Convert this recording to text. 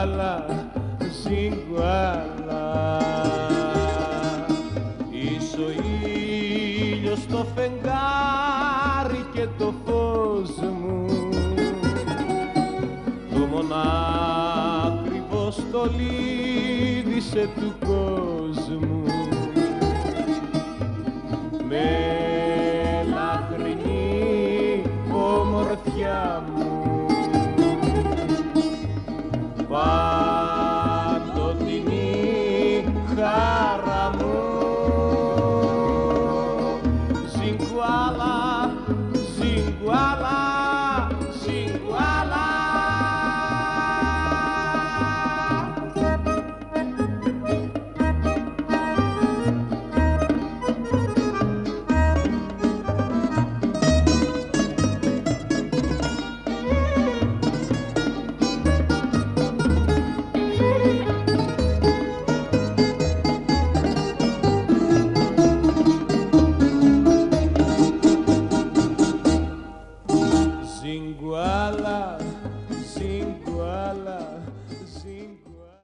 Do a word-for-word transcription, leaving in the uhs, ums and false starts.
ζιγκουάλα, ζιγκουάλα. Είσαι ο ήλιος στο φεγγάρι και το φως μου, το μονάκριβο στολίδισε του κόσμου. Με